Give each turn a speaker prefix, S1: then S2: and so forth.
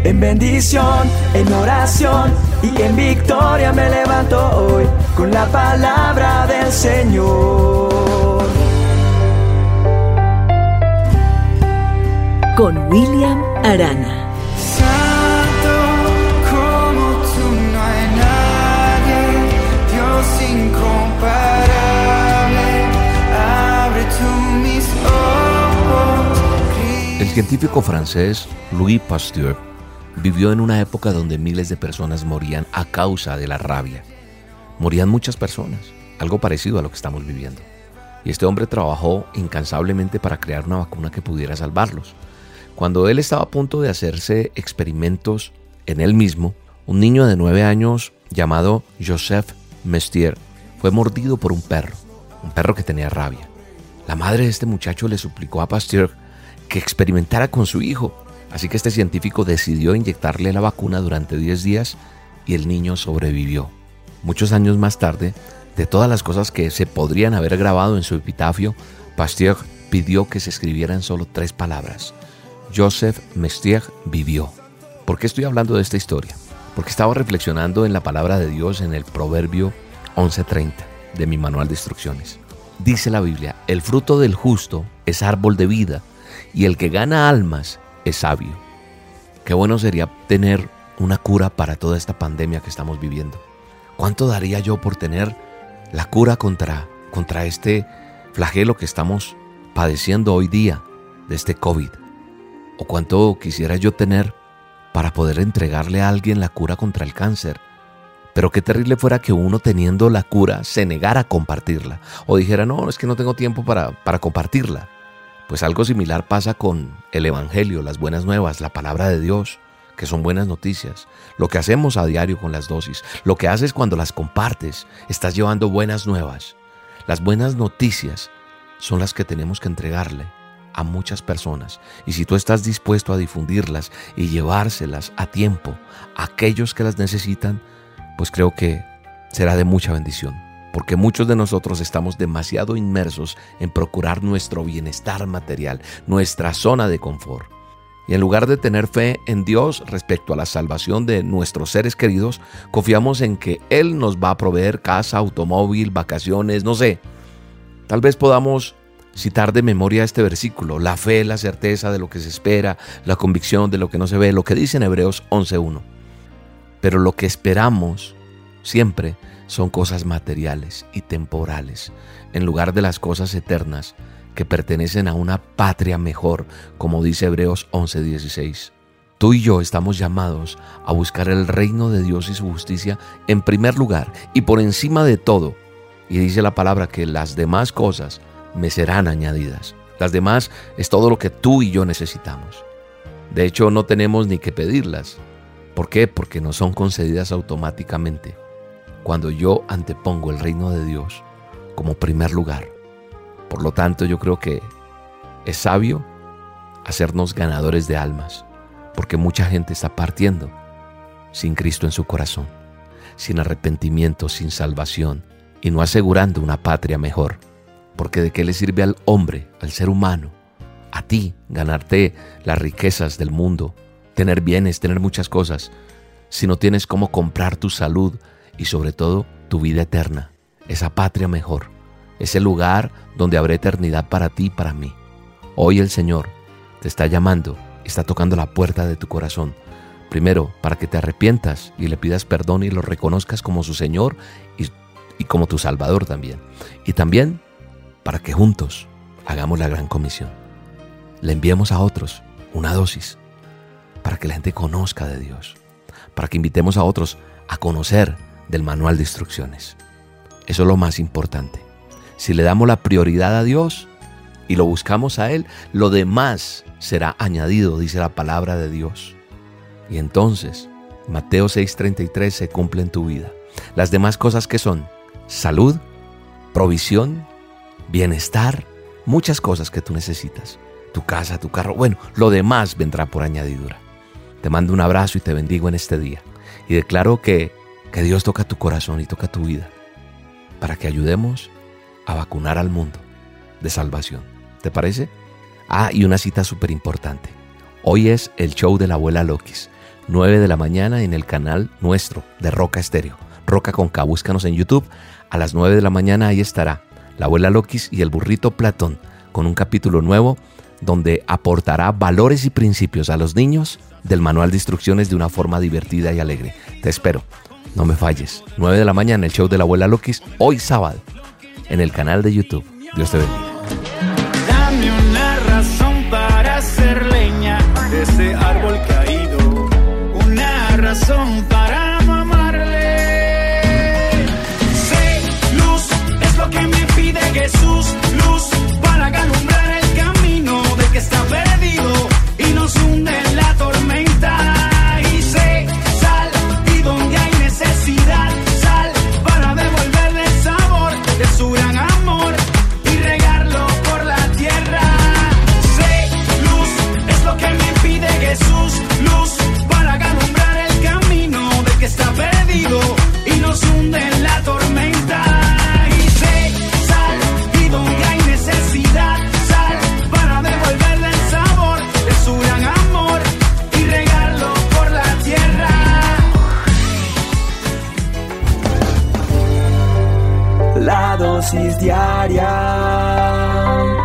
S1: En bendición, en oración y en victoria me levanto hoy con la palabra del Señor.
S2: Con William Arana.
S3: El científico francés Louis Pasteur vivió en una época donde miles de personas morían a causa de la rabia. Morían muchas personas, algo parecido a lo que estamos viviendo. Y este hombre trabajó incansablemente para crear una vacuna que pudiera salvarlos. Cuando él estaba a punto de hacerse experimentos en él mismo, un niño de 9 años llamado Joseph Mestier fue mordido por un perro que tenía rabia. La madre de este muchacho le suplicó a Pasteur que experimentara con su hijo. Así que este científico decidió inyectarle la vacuna durante 10 días y el niño sobrevivió. Muchos años más tarde, de todas las cosas que se podrían haber grabado en su epitafio, Pasteur pidió que se escribieran solo 3 palabras. Joseph Mestier vivió. ¿Por qué estoy hablando de esta historia? Porque estaba reflexionando en la palabra de Dios en el Proverbio 11:30 de mi manual de instrucciones. Dice la Biblia: el fruto del justo es árbol de vida y el que gana almas es sabio. Qué bueno sería tener una cura para toda esta pandemia que estamos viviendo. ¿Cuánto daría yo por tener la cura contra este flagelo que estamos padeciendo hoy día de este COVID? ¿O cuánto quisiera yo tener para poder entregarle a alguien la cura contra el cáncer? Pero qué terrible fuera que uno, teniendo la cura, se negara a compartirla o dijera: no, es que no tengo tiempo para compartirla. Pues algo similar pasa con el Evangelio, las buenas nuevas, la palabra de Dios, que son buenas noticias. Lo que hacemos a diario con las dosis, lo que haces cuando las compartes, estás llevando buenas nuevas. Las buenas noticias son las que tenemos que entregarle a muchas personas. Y si tú estás dispuesto a difundirlas y llevárselas a tiempo a aquellos que las necesitan, pues creo que será de mucha bendición. Porque muchos de nosotros estamos demasiado inmersos en procurar nuestro bienestar material, nuestra zona de confort. Y en lugar de tener fe en Dios respecto a la salvación de nuestros seres queridos, confiamos en que Él nos va a proveer casa, automóvil, vacaciones, no sé. Tal vez podamos citar de memoria este versículo: la fe, la certeza de lo que se espera, la convicción de lo que no se ve, lo que dice en Hebreos 11:1. Pero lo que esperamos siempre son cosas materiales y temporales, en lugar de las cosas eternas que pertenecen a una patria mejor, como dice Hebreos 11:16. Tú y yo estamos llamados a buscar el reino de Dios y su justicia en primer lugar y por encima de todo. Y dice la palabra que las demás cosas me serán añadidas. Las demás es todo lo que tú y yo necesitamos. De hecho, no tenemos ni que pedirlas. ¿Por qué? Porque nos son concedidas automáticamente cuando yo antepongo el reino de Dios como primer lugar. Por lo tanto, yo creo que es sabio hacernos ganadores de almas, porque mucha gente está partiendo sin Cristo en su corazón, sin arrepentimiento, sin salvación y no asegurando una patria mejor. Porque ¿de qué le sirve al hombre, al ser humano, a ti, ganarte las riquezas del mundo, tener bienes, tener muchas cosas, si no tienes cómo comprar tu salud y sobre todo tu vida eterna, esa patria mejor, ese lugar donde habrá eternidad para ti y para mí? Hoy el Señor te está llamando, está tocando la puerta de tu corazón. Primero, para que te arrepientas y le pidas perdón y lo reconozcas como su Señor y como tu Salvador también. Y también para que juntos hagamos la gran comisión. Le enviemos a otros una dosis para que la gente conozca de Dios, para que invitemos a otros a conocer del manual de instrucciones. Eso es lo más importante. Si le damos la prioridad a Dios y lo buscamos a Él, lo demás será añadido, dice la palabra de Dios. Y entonces, Mateo 6:33 se cumple en tu vida. Las demás cosas que son salud, provisión, bienestar, muchas cosas que tú necesitas. Tu casa, tu carro, bueno, lo demás vendrá por añadidura. Te mando un abrazo y te bendigo en este día. Y declaro que Dios toca tu corazón y toca tu vida para que ayudemos a vacunar al mundo de salvación. ¿Te parece? Y una cita súper importante. Hoy es el show de la abuela Lokis. 9 de la mañana en el canal nuestro de Roca Estéreo. Roca con K, búscanos en YouTube. A las 9 de la mañana ahí estará la abuela Lokis y el burrito Platón con un capítulo nuevo donde aportará valores y principios a los niños del manual de instrucciones de una forma divertida y alegre. Te espero, no me falles. 9 de la mañana el show de la abuela Lokis, hoy sábado, en el canal de YouTube. Dios te bendiga.
S4: Dame una razón para hacer leña de ese árbol caído, una razón para no amarle. Sé, luz, es lo que me pide Jesús, luz para alumbrar el camino del que está perdido y nos hunde en la tormenta. Y sé, sal, y donde hay necesidad, sal para devolverle el sabor de su gran amor y regarlo por la tierra. Sé, luz, es lo que me pide Jesús, luz para alumbrar el camino del que está perdido y nos hunde en la tormenta. Y sé, sal, y donde hay necesidad, sal para devolverle el sabor de su gran amor y regarlo por la tierra.
S1: La dosis diaria